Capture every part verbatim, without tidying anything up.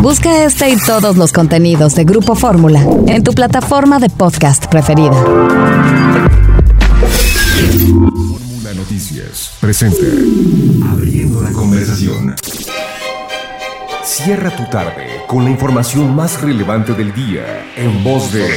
Busca este y todos los contenidos de Grupo Fórmula en tu plataforma de podcast preferida. Fórmula Noticias presenta Abriendo la Conversación. Cierra tu tarde con la información más relevante del día en voz de...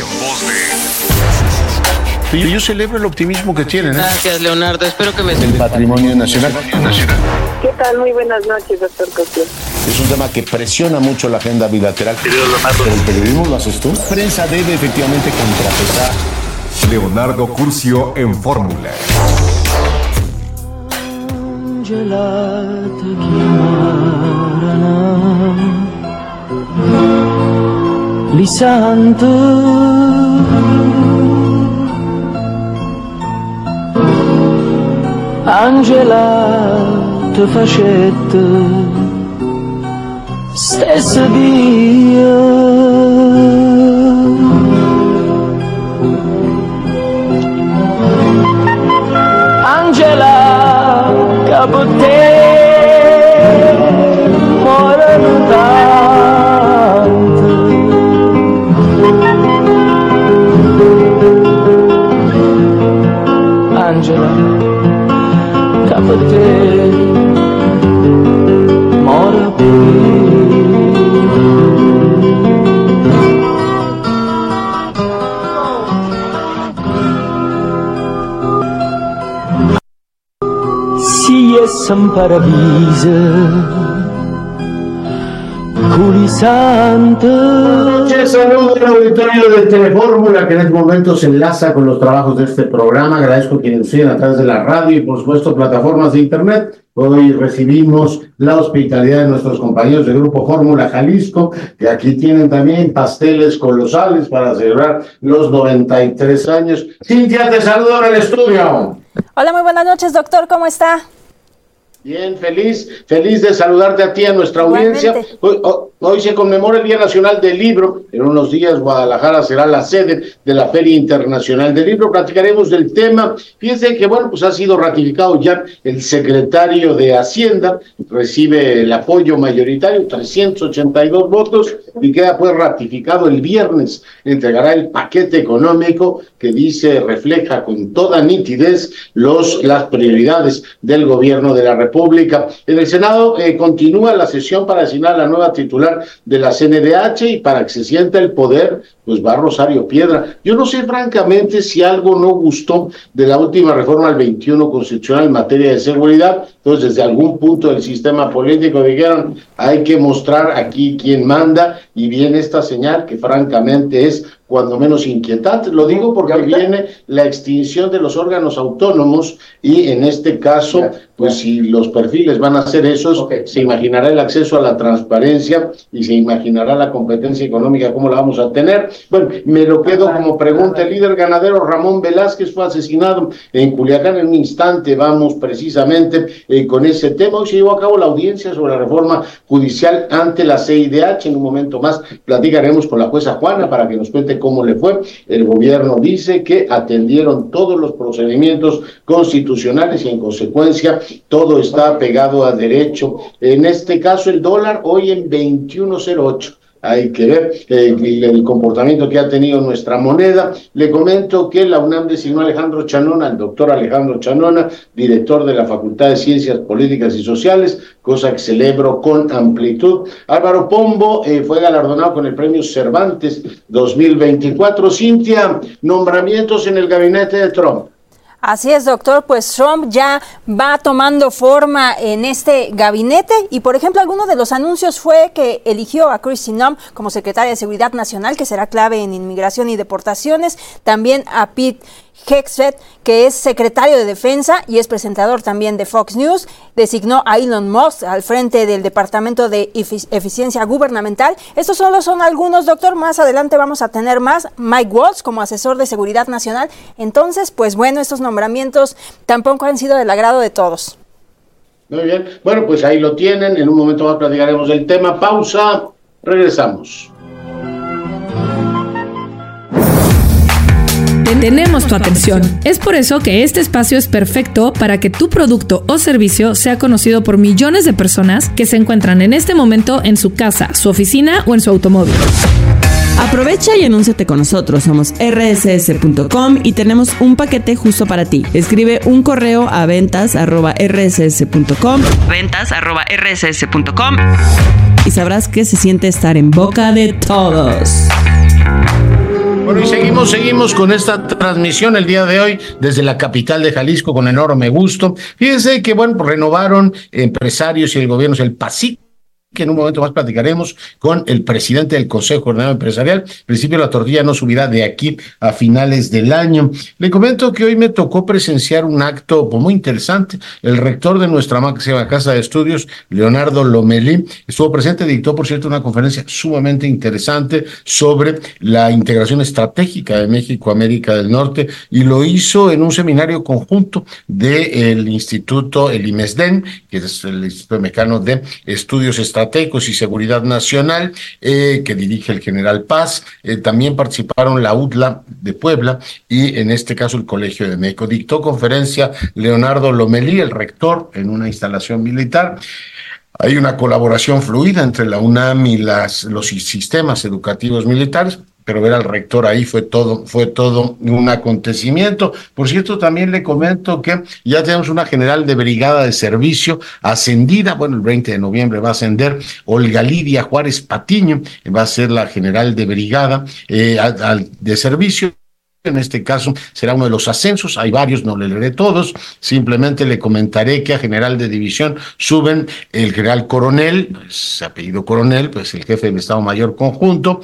Yo celebro el optimismo que tienen. ¿eh? Gracias, Leonardo. Espero que me... El patrimonio nacional. ¿Qué tal? Muy buenas noches, doctor Cosío. Es un tema que presiona mucho la agenda bilateral. Pero el periodismo lo haces tú. La prensa debe efectivamente contrapesar. Leonardo Curcio en Fórmula. Angela te facette stesso dia Angela capote morano tanto Angela capote mora si es un paradiso culisante. Buenas noches, saludos al auditorio de Telefórmula que en este momento se enlaza con los trabajos de este programa. Agradezco a quienes siguen a través de la radio y por supuesto plataformas de internet. Hoy recibimos la hospitalidad de nuestros compañeros del Grupo Fórmula Jalisco, que aquí tienen también pasteles colosales para celebrar los noventa y tres años. Cintia, te saludo en el estudio. Hola, muy buenas noches, doctor, ¿cómo está? Bien, feliz, feliz de saludarte a ti, a nuestra audiencia. Hoy, hoy, hoy se conmemora el Día Nacional del Libro. En unos días Guadalajara será la sede de la Feria Internacional del Libro. Platicaremos del tema. Fíjense que, bueno, pues ha sido ratificado ya el secretario de Hacienda, recibe el apoyo mayoritario, trescientos ochenta y dos votos, y queda pues ratificado el viernes. Entregará el paquete económico que dice, refleja con toda nitidez los, las prioridades del gobierno de la República. República. En el Senado eh, continúa la sesión para designar a la nueva titular de la C N D H y para que se sienta el poder, pues va Rosario Piedra. Yo no sé francamente si algo no gustó de la última reforma al veintiuno constitucional en materia de seguridad. Entonces, desde algún punto del sistema político dijeron, hay que mostrar aquí quién manda, y viene esta señal que francamente es cuando menos inquietante. Lo digo porque viene la extinción de los órganos autónomos y en este caso, pues si los perfiles van a ser esos, okay, se imaginará el acceso a la transparencia y se imaginará la competencia económica, cómo la vamos a tener. Bueno, me lo quedo como pregunta. El líder ganadero Ramón Velázquez fue asesinado en Culiacán. En un instante vamos precisamente eh, con ese tema. Hoy se llevó a cabo la audiencia sobre la reforma judicial ante la C I D H. En un momento más platicaremos con la jueza Juana para que nos cuente cómo le fue. El gobierno dice que atendieron todos los procedimientos constitucionales y en consecuencia todo está pegado a derecho. En este caso el dólar hoy en veintiuno cero ocho. Hay que ver eh, el comportamiento que ha tenido nuestra moneda. Le comento que la UNAM designó a Alejandro Chanona, el doctor Alejandro Chanona, director de la Facultad de Ciencias Políticas y Sociales, cosa que celebro con amplitud. Álvaro Pombo eh, fue galardonado con el premio Cervantes dos mil veinticuatro. Cintia, nombramientos en el gabinete de Trump. Así es, doctor, pues Trump ya va tomando forma en este gabinete y, por ejemplo, alguno de los anuncios fue que eligió a Kristi Noem como secretaria de Seguridad Nacional, que será clave en inmigración y deportaciones, también a Pete Hegseth, que es secretario de Defensa y es presentador también de Fox News, designó a Elon Musk al frente del Departamento de Efic- Eficiencia Gubernamental. Estos solo son algunos, doctor, más adelante vamos a tener más. Mike Waltz como asesor de Seguridad Nacional. Entonces, pues bueno, estos nombramientos tampoco han sido del agrado de todos. Muy bien, bueno, pues ahí lo tienen, en un momento más platicaremos del tema. Pausa, regresamos. tenemos tu atención. Es por eso que este espacio es perfecto para que tu producto o servicio sea conocido por millones de personas que se encuentran en este momento en su casa, su oficina o en su automóvil. Aprovecha y anúnciate con nosotros. Somos erre ese ese punto com y tenemos un paquete justo para ti. Escribe un correo a ventas arroba erre ese ese punto com, ventas arroba erre ese ese punto com, y sabrás qué se siente estar en boca de todos. Bueno, y seguimos, seguimos con esta transmisión el día de hoy desde la capital de Jalisco con enorme gusto. Fíjense que, bueno, pues renovaron empresarios y el gobierno, el PASIC, que en un momento más platicaremos con el presidente del Consejo Coordinador Empresarial. En principio la tortilla no subirá de aquí a finales del año. Le comento que hoy me tocó presenciar un acto pues, muy interesante. El rector de nuestra máxima casa de estudios, Leonardo Lomelí, estuvo presente, dictó por cierto una conferencia sumamente interesante sobre la integración estratégica de México, América del Norte, y lo hizo en un seminario conjunto del Instituto, el IMESDEN, que es el Instituto Mexicano de Estudios Estratégicos Estratégicos y Seguridad Nacional, eh, que dirige el general Paz. Eh, también participaron la U D L A de Puebla y en este caso el Colegio de México. Dictó conferencia Leonardo Lomelí, el rector, en una instalación militar. Hay una colaboración fluida entre la UNAM y las, los sistemas educativos militares, pero ver al rector ahí fue todo, fue todo un acontecimiento. Por cierto, también le comento que ya tenemos una general de brigada de servicio ascendida, bueno, el veinte de noviembre va a ascender Olga Lidia Juárez Patiño, va a ser la general de brigada eh, a, a, de servicio. En este caso será uno de los ascensos, hay varios, no le leeré todos, simplemente le comentaré que a general de división suben el general coronel, pues, apellido coronel, pues el jefe del Estado Mayor Conjunto,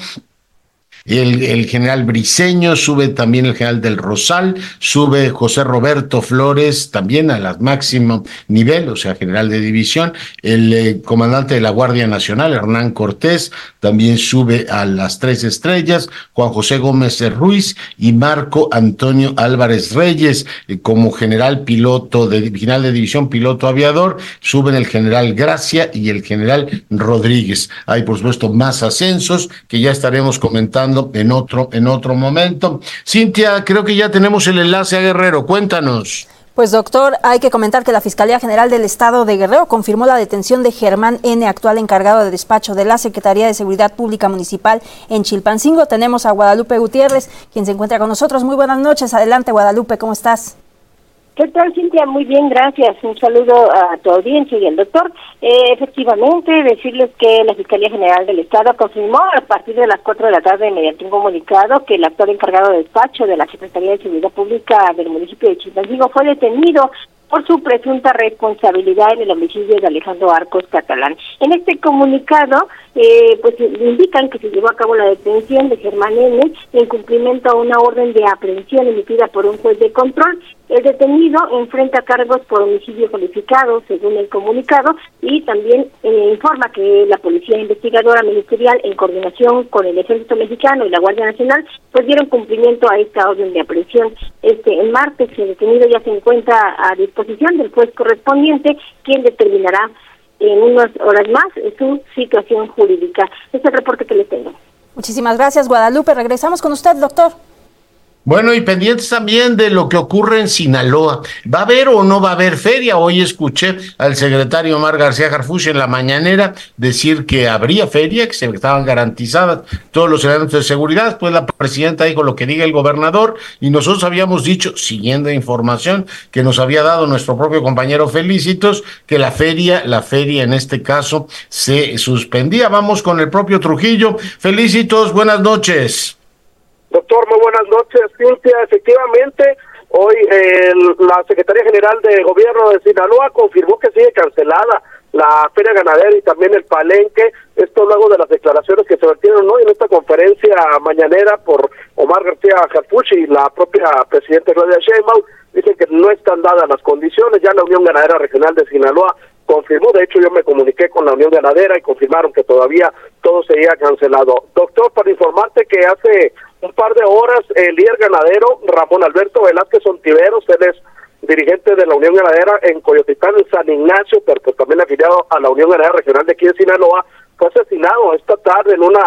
El, el general Briceño, sube también el general del Rosal, sube José Roberto Flores también a la máximo nivel, o sea, general de división, el eh, comandante de la Guardia Nacional, Hernán Cortés, también sube a las tres estrellas, Juan José Gómez Ruiz y Marco Antonio Álvarez Reyes, eh, como general piloto, de general de división piloto aviador, suben el general Gracia y el general Rodríguez. Hay, por supuesto, más ascensos que ya estaremos comentando en otro, en otro momento. Cintia, creo que ya tenemos el enlace a Guerrero, cuéntanos. Pues doctor, hay que comentar que la Fiscalía General del Estado de Guerrero confirmó la detención de Germán N., actual encargado de despacho de la Secretaría de Seguridad Pública Municipal en Chilpancingo. Tenemos a Guadalupe Gutiérrez, quien se encuentra con nosotros. Muy buenas noches. Adelante, Guadalupe, ¿cómo estás? ¿Qué tal, Cintia? Muy bien, gracias. Un saludo a tu audiencia y al doctor. Eh, efectivamente, decirles que la Fiscalía General del Estado confirmó a partir de las cuatro de la tarde mediante un comunicado que el actual encargado de despacho de la Secretaría de Seguridad Pública del municipio de Chilpancingo fue detenido por su presunta responsabilidad en el homicidio de Alejandro Arcos Catalán. En este comunicado, eh, pues indican que se llevó a cabo la detención de Germán N. en cumplimiento a una orden de aprehensión emitida por un juez de control. El detenido enfrenta cargos por homicidio calificado, según el comunicado, y también eh, informa que la Policía Investigadora Ministerial, en coordinación con el Ejército Mexicano y la Guardia Nacional, pues dieron cumplimiento a esta orden de aprehensión. Este, el martes, el detenido ya se encuentra a disposición del juez correspondiente, quien determinará en unas horas más su situación jurídica. Este es el reporte que les tengo. Muchísimas gracias, Guadalupe. Regresamos con usted, doctor. Bueno, y pendientes también de lo que ocurre en Sinaloa. ¿Va a haber o no va a haber feria? Hoy escuché al secretario Omar García Harfuch en la mañanera decir que habría feria, que se estaban garantizadas todos los elementos de seguridad. Pues la presidenta dijo lo que diga el gobernador, y nosotros habíamos dicho, siguiendo información que nos había dado nuestro propio compañero Felicitos, que la feria, la feria en este caso se suspendía. Vamos con el propio Trujillo. Felicitos, buenas noches. Doctor, muy buenas noches, Cintia. Efectivamente, hoy eh, la Secretaría General de Gobierno de Sinaloa confirmó que sigue cancelada la Feria Ganadera y también el Palenque. Esto luego de las declaraciones que se vertieron hoy en esta conferencia mañanera por Omar García Harfuch y la propia presidenta Claudia Sheinbaum. Dicen que no están dadas las condiciones. Ya la Unión Ganadera Regional de Sinaloa confirmó, de hecho yo me comuniqué con la Unión Ganadera y confirmaron que todavía todo seguía cancelado. Doctor, para informarte que hace un par de horas el líder ganadero Ramón Alberto Velázquez Ontiveros, él es dirigente de la Unión Ganadera en Coyotitlán, en San Ignacio, pero pues también afiliado a la Unión Ganadera Regional de aquí de Sinaloa, fue asesinado esta tarde en una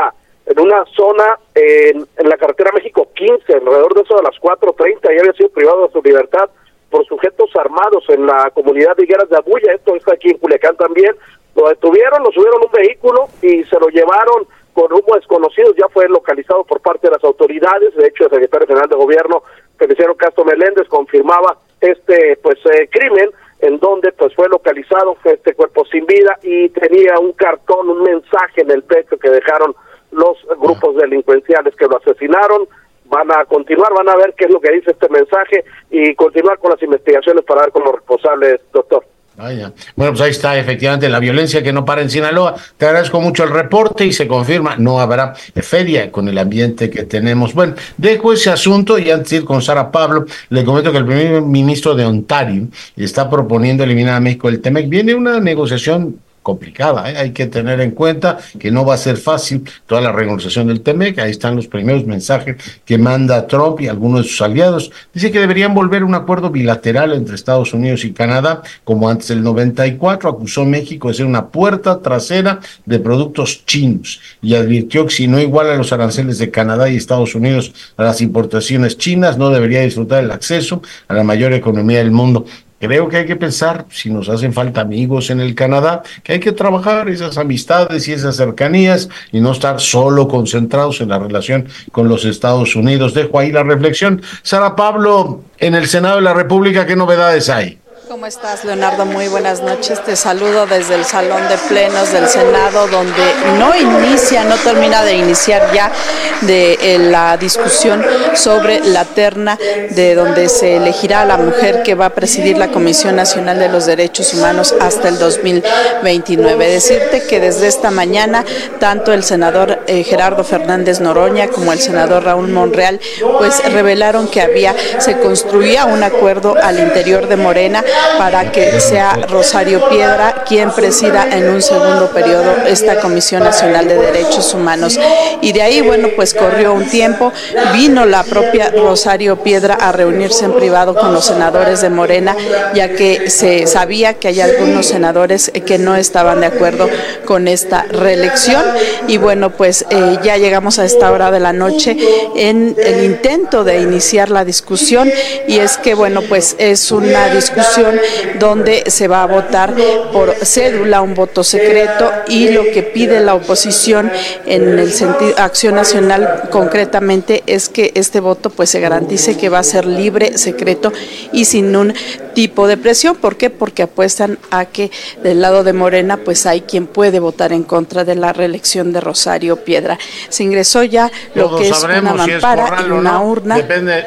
en una zona en, en la carretera México quince, alrededor de eso de las cuatro treinta, y había sido privado de su libertad por sujetos armados en la comunidad de Higueras de Abuya. Esto está aquí en Culiacán también. Lo detuvieron, lo subieron a un vehículo y se lo llevaron con rumbo desconocidos. Ya fue localizado por parte de las autoridades. De hecho, el secretario general de gobierno, Feliciano Castro Meléndez, confirmaba este pues eh, crimen, en donde pues fue localizado fue este cuerpo sin vida y tenía un cartón, un mensaje en el pecho que dejaron los grupos delincuenciales que lo asesinaron. Van a continuar, van a ver qué es lo que dice este mensaje y continuar con las investigaciones para dar con los responsables, doctor. Vaya. Bueno, pues ahí está, efectivamente, la violencia que no para en Sinaloa. Te agradezco mucho el reporte y se confirma, no habrá feria con el ambiente que tenemos. Bueno, dejo ese asunto y antes de ir con Sara Pablo, le comento que el primer ministro de Ontario está proponiendo eliminar a México del T M E C. Viene una negociación complicada, ¿eh? Hay que tener en cuenta que no va a ser fácil toda la renegociación del T M E C. Ahí están los primeros mensajes que manda Trump y algunos de sus aliados. Dice que deberían volver a un acuerdo bilateral entre Estados Unidos y Canadá, como antes del noventa y cuatro. Acusó a México de ser una puerta trasera de productos chinos y advirtió que si no iguala los aranceles de Canadá y Estados Unidos a las importaciones chinas, no debería disfrutar el acceso a la mayor economía del mundo. Creo que hay que pensar, si nos hacen falta amigos en el Canadá, que hay que trabajar esas amistades y esas cercanías y no estar solo concentrados en la relación con los Estados Unidos. Dejo ahí la reflexión. Sara Pablo, en el Senado de la República, ¿qué novedades hay? ¿Cómo estás, Leonardo? Muy buenas noches. Te saludo desde el Salón de Plenos del Senado, donde no inicia, no termina de iniciar ya de eh, la discusión sobre la terna de donde se elegirá a la mujer que va a presidir la Comisión Nacional de los Derechos Humanos hasta el dos mil veintinueve. Decirte que desde esta mañana, tanto el senador eh, Gerardo Fernández Noroña como el senador Raúl Monreal, pues revelaron que había, se construía un acuerdo al interior de Morena para que sea Rosario Piedra quien presida en un segundo periodo esta Comisión Nacional de Derechos Humanos. Y de ahí, bueno, pues corrió un tiempo, vino la propia Rosario Piedra a reunirse en privado con los senadores de Morena, ya que se sabía que hay algunos senadores que no estaban de acuerdo con esta reelección. Y bueno, pues eh, ya llegamos a esta hora de la noche en el intento de iniciar la discusión, y es que, bueno, pues es una discusión donde se va a votar por cédula, un voto secreto, y lo que pide la oposición en el sentido Acción Nacional concretamente es que este voto pues se garantice que va a ser libre, secreto y sin un tipo de presión. ¿Por qué? Porque apuestan a que del lado de Morena pues hay quien puede votar en contra de la reelección de Rosario Piedra. Se ingresó ya lo Todos que es una mampara si es y una no. urna. Depende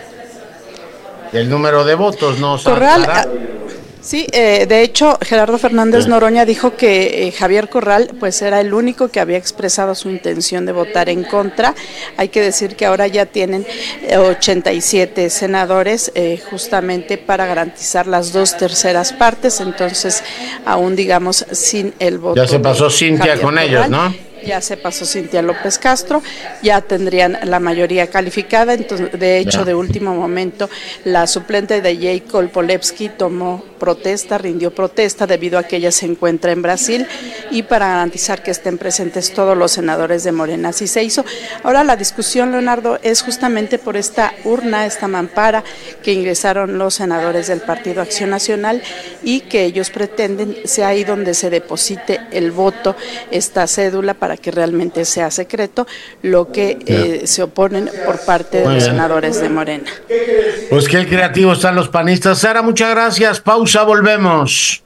del número de votos, ¿no? Corral, sí, eh, de hecho, Gerardo Fernández Noroña dijo que eh, Javier Corral pues era el único que había expresado su intención de votar en contra. Hay que decir que ahora ya tienen eh, ochenta y siete senadores eh, justamente para garantizar las dos terceras partes, entonces aún digamos sin el voto. Ya se pasó Cintia con Corral. ellos, ¿no? Ya se pasó Cintia López Castro, ya tendrían la mayoría calificada. Entonces, de hecho, ya. de último momento, la suplente de Jacob Polewski tomó protesta, rindió protesta debido a que ella se encuentra en Brasil, y para garantizar que estén presentes todos los senadores de Morena. Así se hizo. Ahora la discusión, Leonardo, es justamente por esta urna, esta mampara que ingresaron los senadores del Partido Acción Nacional, y que ellos pretenden sea ahí donde se deposite el voto, esta cédula, para que realmente sea secreto, lo que eh, se oponen por parte de Muy los bien. senadores de Morena. Pues qué creativos están los panistas. Sara, muchas gracias. Pausa, volvemos.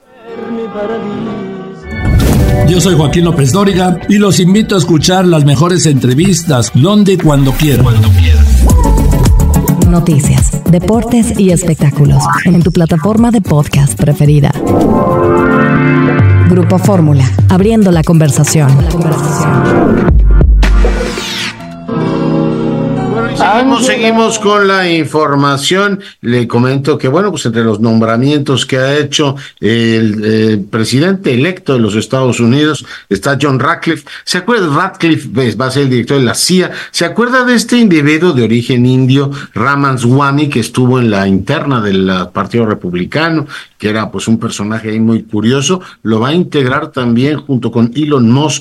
Yo soy Joaquín López Dóriga y los invito a escuchar las mejores entrevistas donde y cuando quieran. Cuando quieran. Noticias, deportes y espectáculos en tu plataforma de podcast preferida. Grupo Fórmula, abriendo la conversación. La conversación. Seguimos, seguimos con la información. Le comento que, bueno, pues entre los nombramientos que ha hecho el, el presidente electo de los Estados Unidos está John Ratcliffe. ¿Se acuerda? Ratcliffe pues, va a ser el director de la C I A. ¿Se acuerda de este individuo de origen indio, Ramaswamy, que estuvo en la interna del Partido Republicano, que era pues un personaje ahí muy curioso? Lo va a integrar también junto con Elon Musk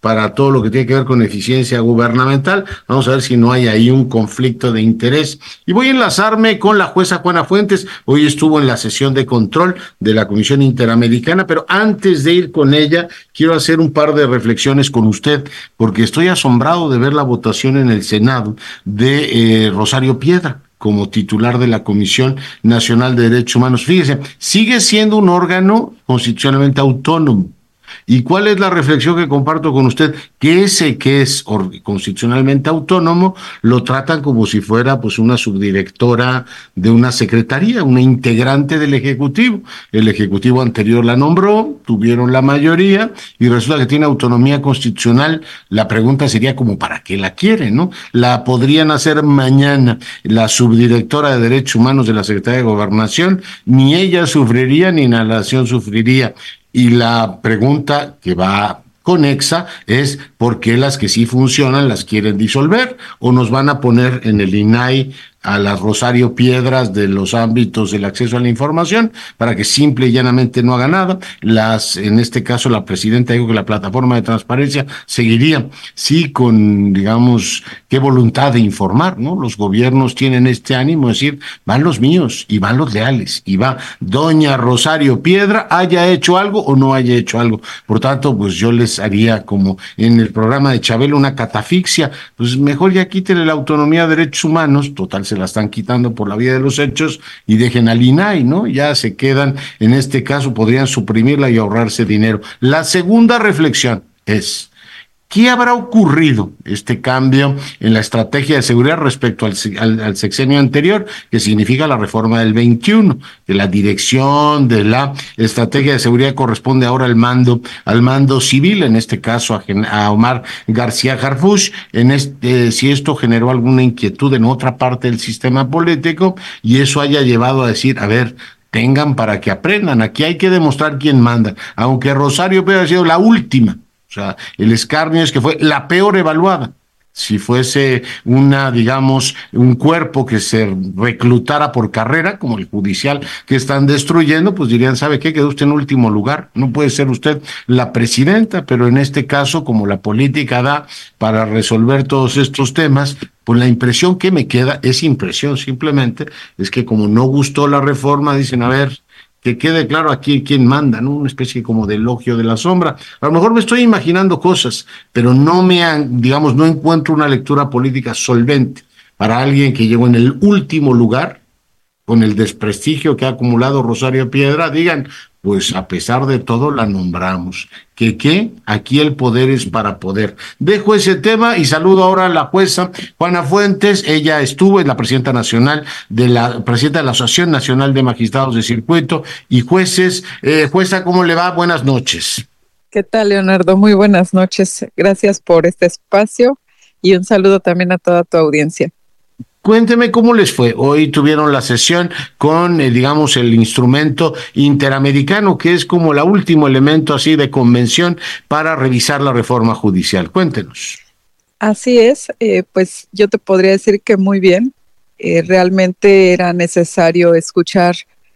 para todo lo que tiene que ver con eficiencia gubernamental. Vamos a ver si no hay ahí un conflicto de interés. Y voy a enlazarme con la jueza Juana Fuentes. Hoy estuvo en la sesión de control de la Comisión Interamericana, pero antes de ir con ella, quiero hacer un par de reflexiones con usted, porque estoy asombrado de ver la votación en el Senado de eh, Rosario Piedra como titular de la Comisión Nacional de Derechos Humanos. Fíjese, sigue siendo un órgano constitucionalmente autónomo. ¿Y cuál es la reflexión que comparto con usted? Que ese que es constitucionalmente autónomo lo tratan como si fuera pues una subdirectora de una secretaría, una integrante del Ejecutivo. El Ejecutivo anterior la nombró, tuvieron la mayoría y resulta que tiene autonomía constitucional. La pregunta sería como ¿para qué la quieren, no? La podrían hacer mañana la subdirectora de Derechos Humanos de la Secretaría de Gobernación, ni ella sufriría ni la nación sufriría. Y la pregunta que va conexa es ¿por qué las que sí funcionan las quieren disolver? ¿O nos van a poner en el I N A I a las Rosario Piedras de los ámbitos del acceso a la información para que simple y llanamente no haga nada? Las, en este caso la presidenta dijo que la plataforma de transparencia seguiría, sí, con, digamos, qué voluntad de informar, ¿no? Los gobiernos tienen este ánimo de decir, van los míos y van los leales, y va doña Rosario Piedra, haya hecho algo o no haya hecho algo. Por tanto, pues yo les haría como en el programa de Chabelo una catafixia, pues mejor ya quítenle la autonomía de derechos humanos, total se la están quitando por la vía de los hechos, y dejen al I N A I, ¿no? Ya se quedan, en este caso podrían suprimirla y ahorrarse dinero. La segunda reflexión es, ¿qué habrá ocurrido este cambio en la estrategia de seguridad respecto al, al, al sexenio anterior, que significa la reforma del veintiuno, que la dirección de la estrategia de seguridad corresponde ahora al mando, al mando civil, en este caso a, a Omar García Harfuch? En este, si esto generó alguna inquietud en otra parte del sistema político y eso haya llevado a decir, a ver, tengan para que aprendan, aquí hay que demostrar quién manda, aunque Rosario Piedra ha sido la última. O sea, el escarnio es que fue la peor evaluada. Si fuese una, digamos, un cuerpo que se reclutara por carrera, como el judicial que están destruyendo, pues dirían, ¿sabe qué? Quedó usted en último lugar. No puede ser usted la presidenta, pero en este caso, como la política da para resolver todos estos temas, pues la impresión que me queda, es impresión simplemente, es que como no gustó la reforma, dicen, a ver, que quede claro aquí quién manda, ¿no? Una especie como de elogio de la sombra. A lo mejor me estoy imaginando cosas, pero no me han, digamos, no encuentro una lectura política solvente para alguien que llegó en el último lugar, con el desprestigio que ha acumulado Rosario Piedra. Digan, pues a pesar de todo la nombramos. ¿Que qué? Aquí el poder es para poder. Dejo ese tema y saludo ahora a la jueza Juana Fuentes. Ella estuvo, es la presidenta nacional de la presidenta de la Asociación Nacional de Magistrados de Circuito y Jueces. Eh, jueza, ¿cómo le va? Buenas noches. ¿Qué tal, Leonardo? Muy buenas noches. Gracias por este espacio y un saludo también a toda tu audiencia. Cuénteme cómo les fue. Hoy tuvieron la sesión con, eh, digamos, el instrumento interamericano, que es como el último elemento así de convención para revisar la reforma judicial. Cuéntenos. Así es, eh, pues yo te podría decir que muy bien. Eh, realmente era necesario escuchar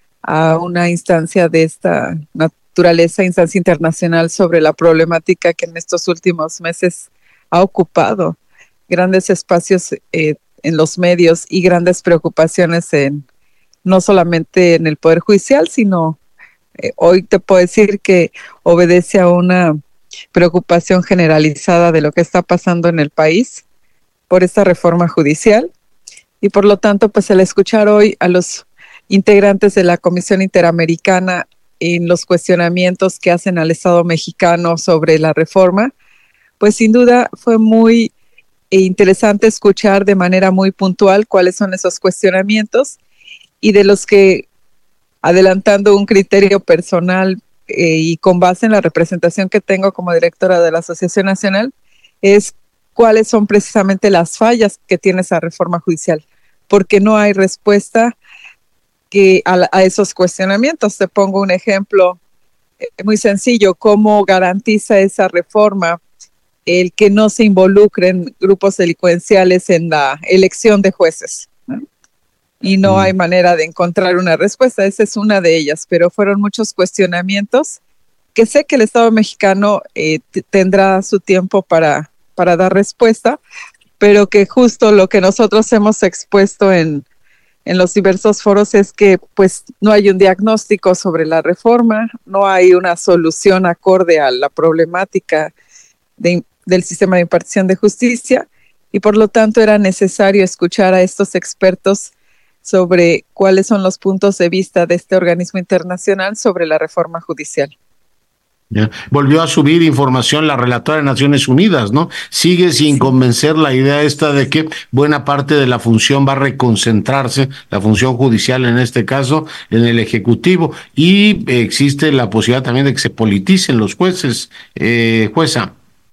a una instancia de esta naturaleza, instancia internacional, sobre la problemática que en estos últimos meses ha ocupado grandes espacios eh, en los medios y grandes preocupaciones en no solamente en el Poder Judicial, sino eh, hoy te puedo decir que obedece a una preocupación generalizada de lo que está pasando en el país por esta reforma judicial. Y por lo tanto, pues el escuchar hoy a los integrantes de la Comisión Interamericana en los cuestionamientos que hacen al Estado mexicano sobre la reforma, pues sin duda fue muy e interesante escuchar de manera muy puntual cuáles son esos cuestionamientos, y de los que, adelantando un criterio personal eh, y con base en la representación que tengo como directora de la Asociación Nacional, es cuáles son precisamente las fallas que tiene esa reforma judicial, porque no hay respuesta que a, a esos cuestionamientos. Te pongo un ejemplo eh, muy sencillo: cómo garantiza esa reforma el que no se involucren grupos delincuenciales en la elección de jueces, ¿no? Y no mm. hay manera de encontrar una respuesta. Esa es una de ellas, pero fueron muchos cuestionamientos que sé que el Estado mexicano eh, t- tendrá su tiempo para, para dar respuesta, pero que justo lo que nosotros hemos expuesto en, en los diversos foros es que pues no hay un diagnóstico sobre la reforma, no hay una solución acorde a la problemática de, del sistema de impartición de justicia, y por lo tanto era necesario escuchar a estos expertos sobre cuáles son los puntos de vista de este organismo internacional sobre la reforma judicial. Ya. Volvió a subir información la relatora de Naciones Unidas, ¿no? Sigue sin sí. convencer la idea esta de que buena parte de la función va a reconcentrarse, la función judicial en este caso, en el Ejecutivo, y eh, existe la posibilidad también de que se politicen los jueces, eh, jueza.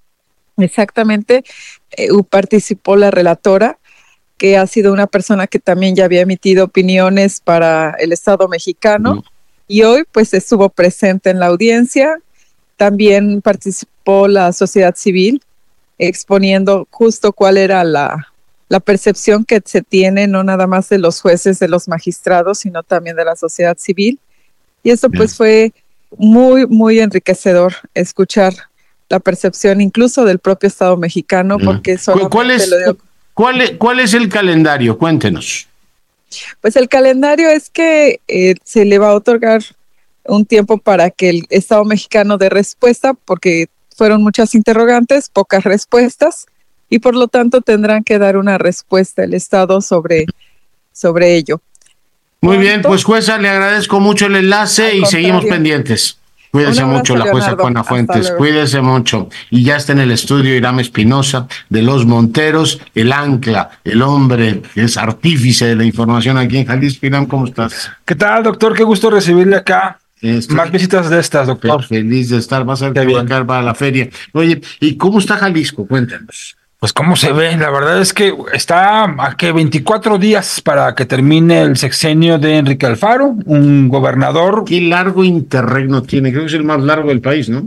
Exactamente, eh, participó la relatora, que ha sido una persona que también ya había emitido opiniones para el Estado mexicano, mm. y hoy pues estuvo presente en la audiencia. También participó la sociedad civil, exponiendo justo cuál era la, la percepción que se tiene, no nada más de los jueces, de los magistrados, sino también de la sociedad civil. Y eso Bien. pues fue muy, muy enriquecedor escuchar la percepción incluso del propio Estado mexicano, Bien. porque solamente ¿Cuál es, lo dio... ¿cuál, es, ¿Cuál es el calendario? Cuéntenos. Pues el calendario es que eh, se le va a otorgar un tiempo para que el Estado mexicano dé respuesta, porque fueron muchas interrogantes, pocas respuestas, y por lo tanto tendrán que dar una respuesta el Estado sobre, sobre ello. Muy bien, pues jueza, le agradezco mucho el enlace y seguimos pendientes. Cuídese mucho, la jueza Juana Fuentes, cuídese mucho. Y ya está en el estudio Irán Espinosa, de Los Monteros, el ancla, el hombre que es artífice de la información aquí en Jalisco. Irán, ¿cómo estás? ¿Qué tal, doctor? Qué gusto recibirle acá. Estoy Más visitas de estas, doctor. Feliz de estar, vas a ver que voy a caer para la feria. Oye, ¿y cómo está Jalisco? Cuéntanos. Pues cómo se ve, la verdad es que está a que veinticuatro días para que termine el sexenio de Enrique Alfaro, un gobernador. Qué largo interregno tiene, creo que es el más largo del país, ¿no?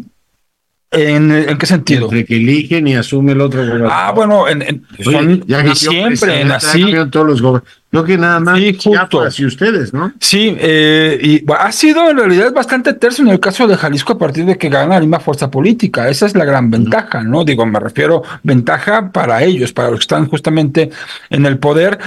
¿En, en qué sentido? Entre que eligen y asume el otro gobernador. Ah, bueno, en, en Oye, son ya siempre en así. Todos los gobernadores. Creo que nada más sí, justo. Así ustedes, ¿no? Sí, eh, y bueno, ha sido en realidad bastante terso en el caso de Jalisco a partir de que gana la misma fuerza política. Esa es la gran ventaja, ¿no? Digo, me refiero ventaja para ellos, para los que están justamente en el poder.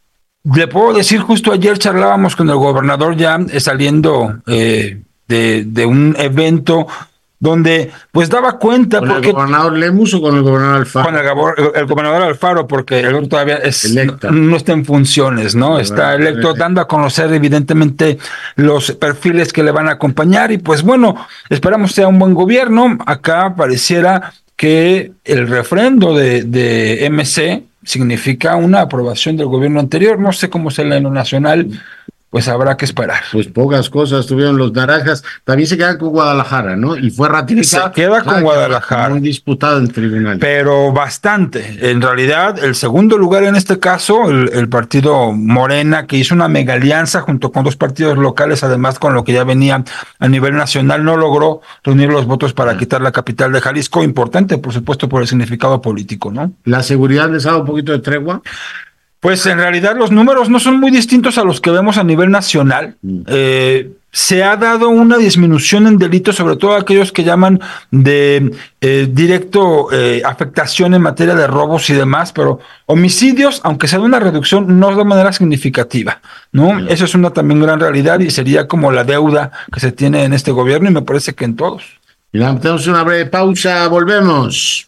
Le puedo decir, justo ayer charlábamos con el gobernador ya eh, saliendo eh, de, de un evento donde pues daba cuenta ¿Con porque, el gobernador Lemus o con el gobernador Alfaro? Con el, el, el gobernador Alfaro, porque el otro todavía es, no, no está en funciones, ¿no? Está electo, dando a conocer evidentemente los perfiles que le van a acompañar, y pues bueno, esperamos sea un buen gobierno. Acá pareciera que el refrendo de, de M C significa una aprobación del gobierno anterior. No sé cómo será en lo nacional, pues habrá que esperar. Pues pocas cosas tuvieron los naranjas. También se quedan con Guadalajara, ¿no? Y fue ratificado. Se queda con Guadalajara. Muy disputado en tribunal. Pero bastante. En realidad, el segundo lugar en este caso, el, el partido Morena, que hizo una mega alianza junto con dos partidos locales, además con lo que ya venía a nivel nacional, no logró reunir los votos para ah. quitar la capital de Jalisco. Importante, por supuesto, por el significado político, ¿no? ¿La seguridad les ha dado un poquito de tregua? Pues en realidad los números no son muy distintos a los que vemos a nivel nacional. Mm. Eh, se ha dado una disminución en delitos, sobre todo aquellos que llaman de eh, directo eh, afectación en materia de robos y demás, pero homicidios, aunque sea una reducción, no de manera significativa, ¿no? Mm. Eso es una también gran realidad y sería como la deuda que se tiene en este gobierno, y me parece que en todos. Mira, tenemos una breve pausa, volvemos.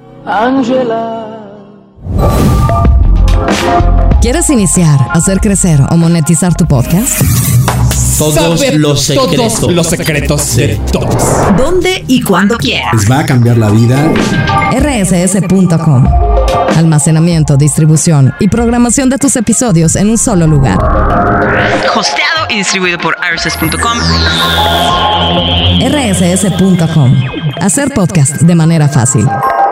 Ángela. ¿Quieres iniciar, hacer crecer o monetizar tu podcast? Todos Saber los secretos. Todos los secretos de todos. ¿Dónde y cuándo quieras? ¿Les va a cambiar la vida? R S S punto com. Almacenamiento, distribución y programación de tus episodios en un solo lugar. Hosteado y distribuido por R S S punto com. R S S punto com. Hacer podcast de manera fácil.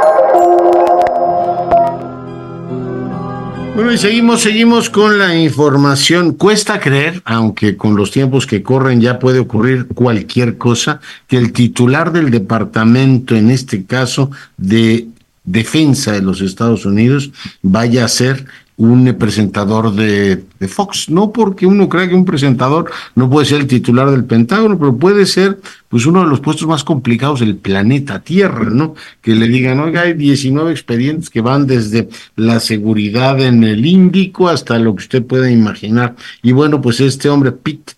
Bueno, y seguimos, seguimos con la información. Cuesta creer, aunque con los tiempos que corren ya puede ocurrir cualquier cosa, que el titular del departamento, en este caso de Defensa de los Estados Unidos, vaya a ser un presentador de, de Fox, no porque uno crea que un presentador no puede ser el titular del Pentágono, pero puede ser pues uno de los puestos más complicados del planeta Tierra, ¿no? Que le digan, oiga, hay diecinueve expedientes que van desde la seguridad en el Índico hasta lo que usted pueda imaginar. Y bueno, pues este hombre, Pete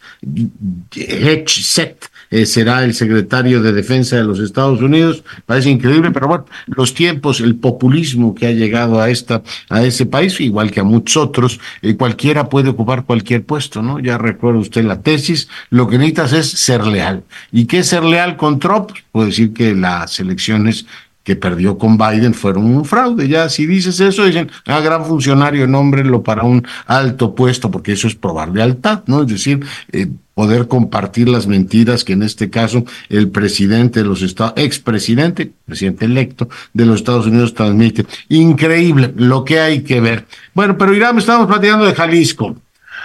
Hegseth, Eh, será el secretario de Defensa de los Estados Unidos. Parece increíble, pero bueno, los tiempos, el populismo que ha llegado a esta, a ese país, igual que a muchos otros, eh, cualquiera puede ocupar cualquier puesto, ¿no? Ya recuerda usted la tesis, lo que necesitas es ser leal. ¿Y qué es ser leal con Trump? Puede decir que las elecciones que perdió con Biden fueron un fraude. Ya si dices eso, dicen, ah, gran funcionario, nómbrenlo para un alto puesto, porque eso es probar lealtad, ¿no? Es decir, eh, poder compartir las mentiras que en este caso el presidente de los Estados, expresidente, presidente electo de los Estados Unidos transmite. Increíble lo que hay que ver. Bueno, pero Irán, estamos platicando de Jalisco.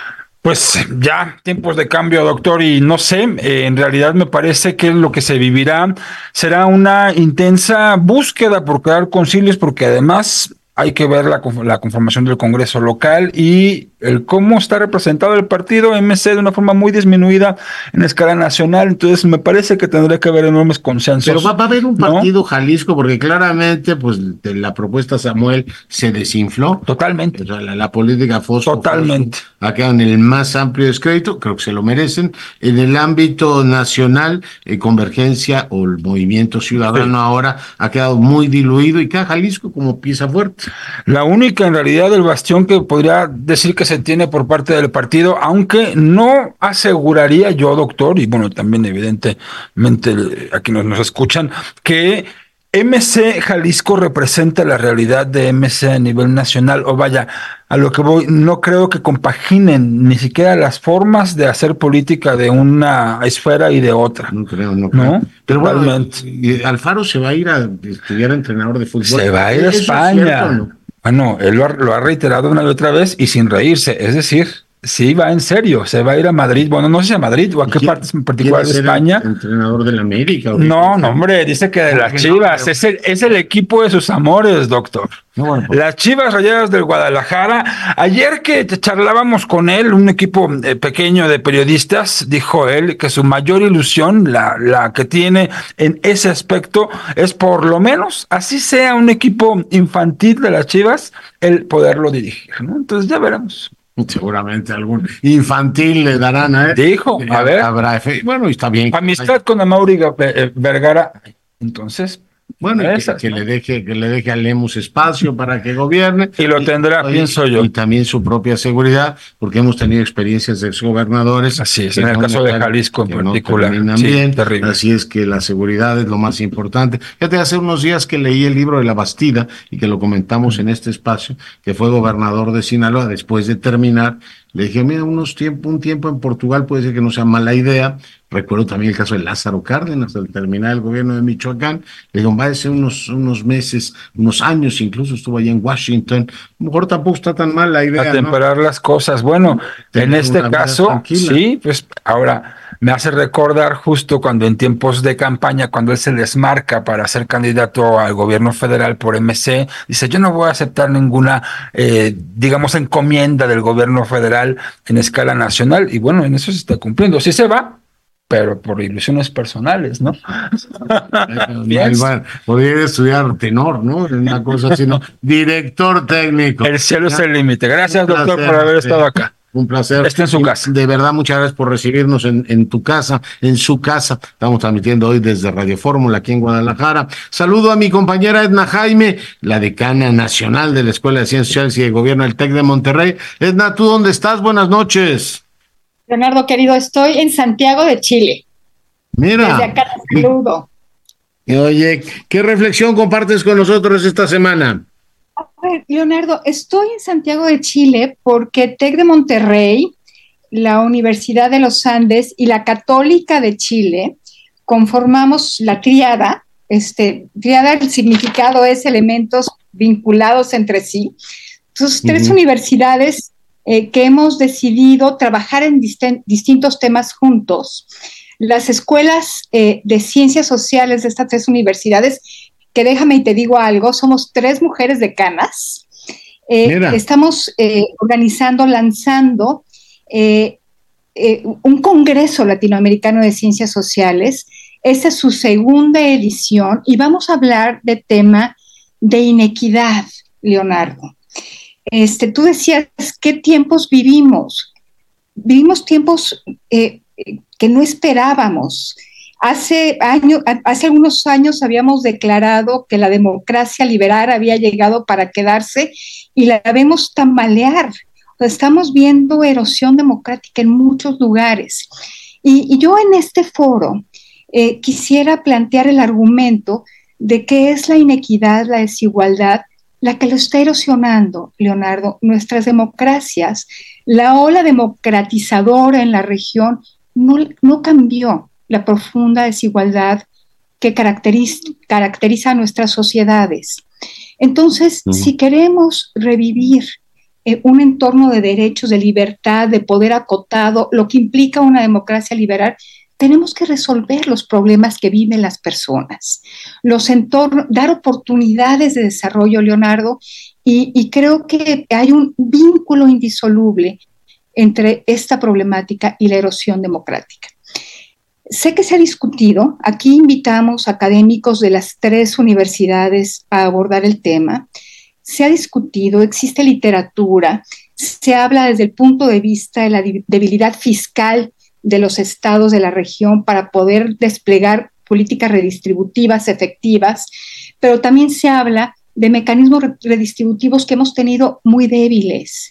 Pues ya, tiempos de cambio, doctor, y no sé, eh, en realidad me parece que lo que se vivirá será una intensa búsqueda por crear concilios, porque además hay que ver la, la conformación del Congreso local y el cómo está representado el partido M C de una forma muy disminuida en escala nacional. Entonces me parece que tendría que haber enormes consensos. Pero va, va a haber un ¿no? partido Jalisco, porque claramente pues de la propuesta Samuel se desinfló. Totalmente. O sea, la, la política Fosco Totalmente. Fosco ha quedado en el más amplio descrédito, creo que se lo merecen. En el ámbito nacional, eh, Convergencia o el Movimiento Ciudadano sí. ahora ha quedado muy diluido y queda Jalisco como pieza fuerte. La única en realidad del bastión que podría decir que se tiene por parte del partido, aunque no aseguraría yo, doctor, y bueno, también evidentemente aquí nos, nos escuchan, que M C Jalisco representa la realidad de M C a nivel nacional, o vaya, a lo que voy, no creo que compaginen ni siquiera las formas de hacer política de una esfera y de otra. No creo, no creo. ¿No? Pero bueno, Alfaro se va a ir a estudiar entrenador de fútbol. Se va a ir a España. ¿Es cierto, no? Bueno, él lo ha, lo ha reiterado una y otra vez y sin reírse, es decir, sí va en serio, se va a ir a Madrid, bueno, no sé si a Madrid o a qué partes en particular de España. Entrenador de la América. No, no, hombre, dice que de las Chivas, no, es, el, es el equipo de sus amores, doctor. No, bueno, pues. Las Chivas Rayadas del Guadalajara. Ayer que charlábamos con él, un equipo eh, pequeño de periodistas, dijo él que su mayor ilusión, la, la que tiene en ese aspecto, es por lo menos, así sea un equipo infantil de las Chivas, el poderlo dirigir, ¿no? Entonces ya veremos. Seguramente algún infantil le darán a él. Dijo, a ver. Habrá efe... Bueno, está bien. Amistad con Amaury Vergara. Entonces, bueno, esas, que, que ¿no? le deje, que le deje a Lemus espacio para que gobierne. Y lo tendrá, y, pienso yo. Y también su propia seguridad, porque hemos tenido experiencias de exgobernadores. Así es, en el caso de Jalisco en particular. No sí, bien. Terrible. Así es que la seguridad es lo más importante. Fíjate, hace unos días que leí el libro de La Bastida y que lo comentamos en este espacio, que fue gobernador de Sinaloa después de terminar. Le dije, mira, unos tiempo, un tiempo en Portugal puede ser que no sea mala idea. Recuerdo también el caso de Lázaro Cárdenas, al terminar el gobierno de Michoacán. Le digo, va a ser unos, unos meses, unos años, incluso estuvo allá en Washington. A lo mejor tampoco está tan mal la idea. A temperar, ¿no?, las cosas. Bueno, en este caso, sí, pues ahora me hace recordar justo cuando en tiempos de campaña, cuando él se desmarca para ser candidato al gobierno federal por M C, dice, yo no voy a aceptar ninguna, eh, digamos, encomienda del gobierno federal en escala nacional. Y bueno, en eso se está cumpliendo. Sí se va, pero por ilusiones personales, ¿no? Podría estudiar tenor, ¿no? Una cosa así, ¿no? Director técnico. El cielo es el límite. Gracias, doctor, por haber estado acá. Un placer. Esté en su casa. De verdad, muchas gracias por recibirnos en, en tu casa, en su casa. Estamos transmitiendo hoy desde Radio Fórmula aquí en Guadalajara. Saludo a mi compañera Edna Jaime, la decana nacional de la Escuela de Ciencias Sociales y de Gobierno del TEC de Monterrey. Edna, ¿tú dónde estás? Buenas noches. Leonardo, querido, estoy en Santiago de Chile. Mira. Desde acá te saludo. Oye, ¿qué reflexión compartes con nosotros esta semana? A ver, Leonardo, estoy en Santiago de Chile porque TEC de Monterrey, la Universidad de los Andes y la Católica de Chile conformamos la tríada. Este, tríada, el significado es elementos vinculados entre sí. Entonces, uh-huh. tres universidades eh, que hemos decidido trabajar en dist- distintos temas juntos. Las escuelas eh, de ciencias sociales de estas tres universidades, que déjame y te digo algo, somos tres mujeres decanas, Eh, estamos eh, organizando, lanzando eh, eh, un Congreso Latinoamericano de Ciencias Sociales. Esta es su segunda edición y vamos a hablar de tema de inequidad, Leonardo. Este, tú decías, ¿qué tiempos vivimos? Vivimos tiempos eh, que no esperábamos. Hace, año, hace algunos años habíamos declarado que la democracia liberal había llegado para quedarse y la vemos tambalear. Estamos viendo erosión democrática en muchos lugares. Y, y yo en este foro eh, quisiera plantear el argumento de que es la inequidad, la desigualdad, la que lo está erosionando, Leonardo, nuestras democracias. La ola democratizadora en la región no, no cambió la profunda desigualdad que caracteriza, caracteriza a nuestras sociedades. Entonces, uh-huh. si queremos revivir eh, un entorno de derechos, de libertad, de poder acotado, lo que implica una democracia liberal, tenemos que resolver los problemas que viven las personas, los entornos, dar oportunidades de desarrollo, Leonardo, y, y creo que hay un vínculo indisoluble entre esta problemática y la erosión democrática. Sé que se ha discutido, aquí invitamos académicos de las tres universidades a abordar el tema, se ha discutido, existe literatura, se habla desde el punto de vista de la debilidad fiscal de los estados de la región para poder desplegar políticas redistributivas efectivas, pero también se habla de mecanismos redistributivos que hemos tenido muy débiles,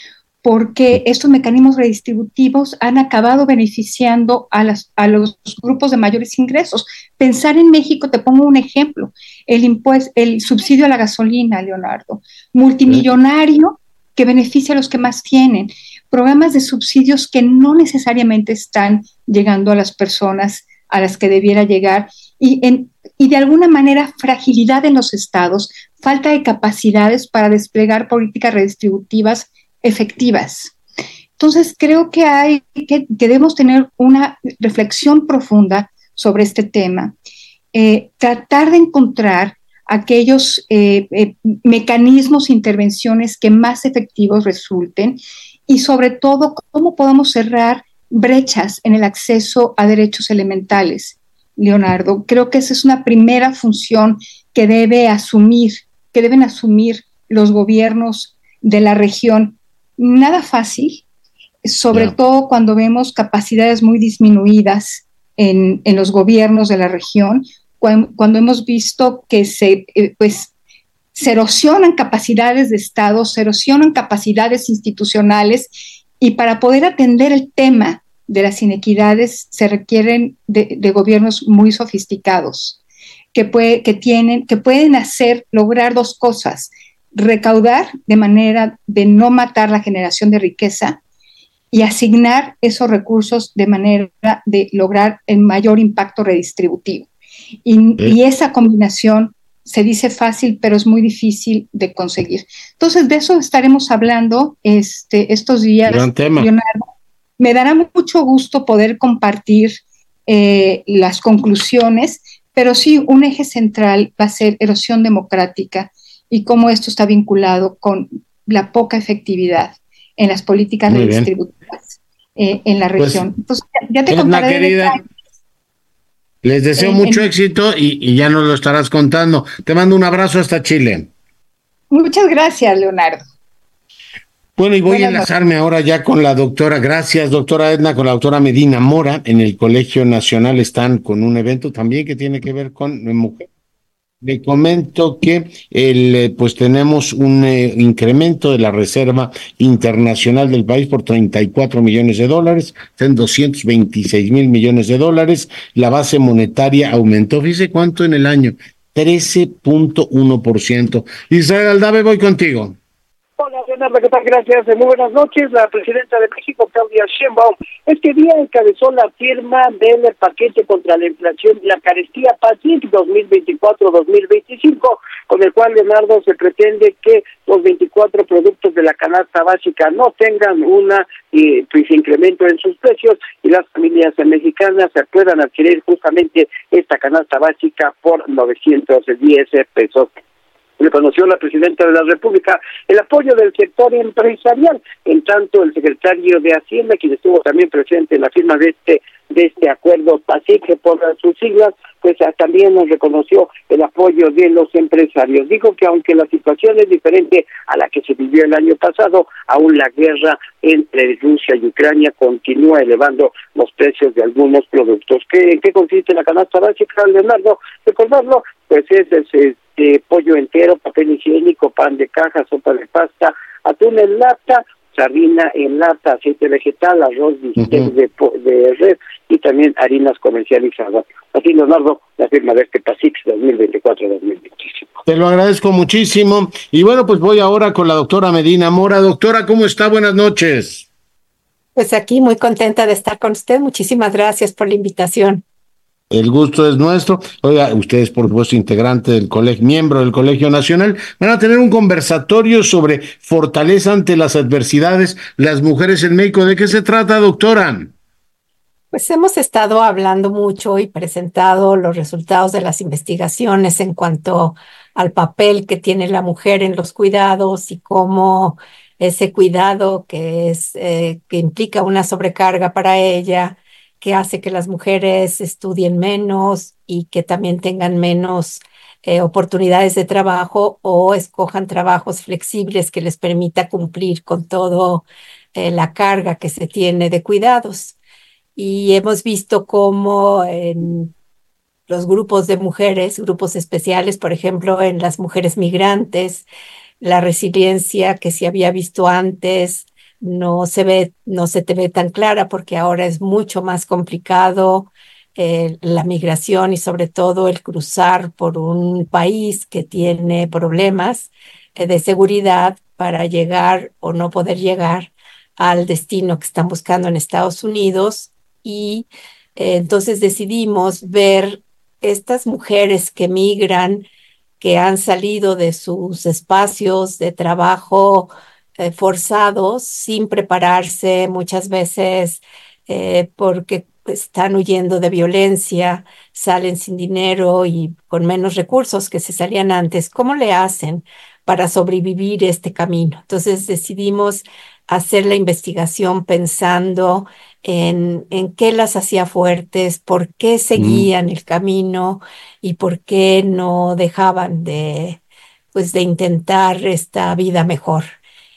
porque estos mecanismos redistributivos han acabado beneficiando a, las, a los grupos de mayores ingresos. Pensar en México, te pongo un ejemplo, el, impuesto, el subsidio a la gasolina, Leonardo, multimillonario que beneficia a los que más tienen, programas de subsidios que no necesariamente están llegando a las personas a las que debiera llegar y, en, y de alguna manera fragilidad en los estados, falta de capacidades para desplegar políticas redistributivas efectivas. Entonces creo que hay que, que debemos tener una reflexión profunda sobre este tema, eh, tratar de encontrar aquellos eh, eh, mecanismos, intervenciones que más efectivos resulten y sobre todo cómo podemos cerrar brechas en el acceso a derechos elementales. Leonardo, creo que esa es una primera función que debe asumir, que deben asumir los gobiernos de la región. Nada fácil, sobre yeah. todo cuando vemos capacidades muy disminuidas en, en los gobiernos de la región, cuando, cuando hemos visto que se, eh, pues, se erosionan capacidades de Estado, se erosionan capacidades institucionales y para poder atender el tema de las inequidades se requieren de, de gobiernos muy sofisticados que, puede, que, tienen, que pueden hacer, lograr dos cosas: recaudar de manera de no matar la generación de riqueza y asignar esos recursos de manera de lograr el mayor impacto redistributivo. Y, ¿Eh? y esa combinación se dice fácil, pero es muy difícil de conseguir. Entonces, de eso estaremos hablando este, estos días. Gran tema. Leonardo. Me dará mucho gusto poder compartir eh, las conclusiones, pero sí, un eje central va a ser erosión democrática y cómo esto está vinculado con la poca efectividad en las políticas muy redistributivas eh, en la región. Pues, Entonces, ya, ya te contaré. Querida, les deseo en, mucho en, éxito y, y ya nos lo estarás contando. Te mando un abrazo hasta Chile. Muchas gracias, Leonardo. Bueno, y voy Buenas a enlazarme noches. ahora ya con la doctora, gracias doctora Edna, con la doctora Medina Mora. En el Colegio Nacional están con un evento también que tiene que ver con mujer. Le comento que el, pues tenemos un eh, incremento de la reserva internacional del país por treinta y cuatro millones de dólares, está en doscientos veintiséis mil millones de dólares. La base monetaria aumentó, fíjese cuánto en el año, trece punto uno por ciento. Israel Aldave, voy contigo. Hola, Leonardo, ¿qué tal? Gracias. Muy buenas noches. La presidenta de México, Claudia Sheinbaum, este día encabezó la firma del paquete contra la inflación y la carestía PACIC dos mil veinticuatro dos mil veinticinco, con el cual, Leonardo, se pretende que los veinticuatro productos de la canasta básica no tengan una eh, pues, incremento en sus precios y las familias mexicanas se puedan adquirir justamente esta canasta básica por novecientos diez pesos. reconoció la presidenta de la República el apoyo del sector empresarial. En tanto, el secretario de Hacienda, quien estuvo también presente en la firma de este de este acuerdo PASIC por sus siglas, pues también nos reconoció el apoyo de los empresarios. Dijo que aunque la situación es diferente a la que se vivió el año pasado, aún la guerra entre Rusia y Ucrania continúa elevando los precios de algunos productos. ¿Qué, ¿En qué consiste la canasta básica, Leonardo? Recordarlo, pues es ese de pollo entero, papel higiénico, pan de caja, sopa de pasta, atún en lata, sardina en lata, aceite vegetal, arroz, bistec uh-huh. de, de red y también harinas comercializadas. Así, Leonardo, la firma de este PASIC dos mil veinticuatro dos mil veinticinco. Te lo agradezco muchísimo. Y bueno, pues voy ahora con la doctora Medina Mora. Doctora, ¿cómo está? Buenas noches. Pues aquí muy contenta de estar con usted. Muchísimas gracias por la invitación. El gusto es nuestro. Oiga, usted es por supuesto integrante del colegio, miembro del Colegio Nacional. Van a tener un conversatorio sobre fortaleza ante las adversidades, las mujeres en México. ¿De qué se trata, doctora? Pues hemos estado hablando mucho y presentado los resultados de las investigaciones en cuanto al papel que tiene la mujer en los cuidados y cómo ese cuidado que es eh, que implica una sobrecarga para ella, que hace que las mujeres estudien menos y que también tengan menos eh, oportunidades de trabajo o escojan trabajos flexibles que les permita cumplir con todo eh, la carga que se tiene de cuidados. Y hemos visto cómo en los grupos de mujeres, grupos especiales, por ejemplo, en las mujeres migrantes, la resiliencia que se había visto antes no se ve, no se te ve tan clara porque ahora es mucho más complicado eh, la migración y sobre todo el cruzar por un país que tiene problemas eh, de seguridad para llegar o no poder llegar al destino que están buscando en Estados Unidos. Y eh, entonces decidimos ver estas mujeres que migran, que han salido de sus espacios de trabajo eh, forzados sin prepararse, muchas veces eh, porque están huyendo de violencia, salen sin dinero y con menos recursos que se salían antes. ¿Cómo le hacen para sobrevivir este camino? Entonces decidimos hacer la investigación pensando en, en qué las hacía fuertes, por qué seguían mm. el camino y por qué no dejaban de, pues, de intentar esta vida mejor.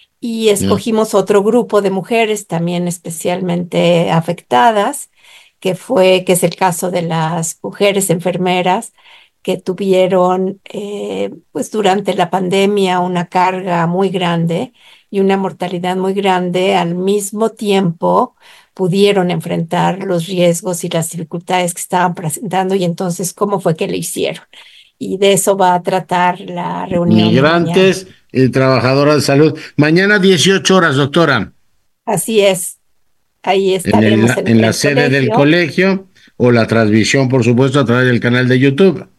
Y escogimos yeah. otro grupo de mujeres también especialmente afectadas, que fue, que es el caso de las mujeres enfermeras que tuvieron eh, pues durante la pandemia una carga muy grande y una mortalidad muy grande. Al mismo tiempo pudieron enfrentar los riesgos y las dificultades que estaban presentando, y entonces cómo fue que lo hicieron. Y de eso va a tratar la reunión. Migrantes y trabajadoras de salud. Mañana dieciocho horas, doctora. Así es. Ahí estaremos en, el, en, en la sede colegio. del colegio, o la transmisión, por supuesto, a través del canal de YouTube.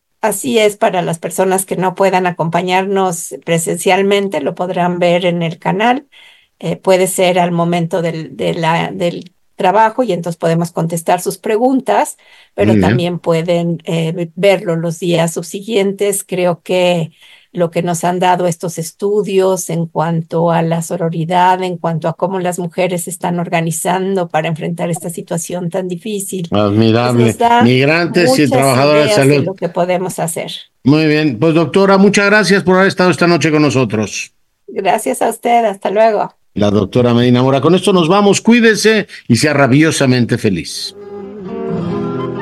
Así es, para las personas que no puedan acompañarnos presencialmente, lo podrán ver en el canal. Eh, puede ser al momento del, de la, del trabajo y entonces podemos contestar sus preguntas, pero Muy también bien. pueden eh, verlo los días subsiguientes. Creo que lo que nos han dado estos estudios en cuanto a la sororidad, en cuanto a cómo las mujeres se están organizando para enfrentar esta situación tan difícil. Admirable. Pues Migrantes y trabajadoras de salud. De lo que podemos hacer. Muy bien. Pues doctora, muchas gracias por haber estado esta noche con nosotros. Gracias a usted. Hasta luego. La doctora Medina Mora. Con esto nos vamos. Cuídese y sea rabiosamente feliz.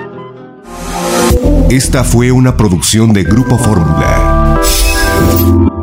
Esta fue una producción de Grupo Fórmula.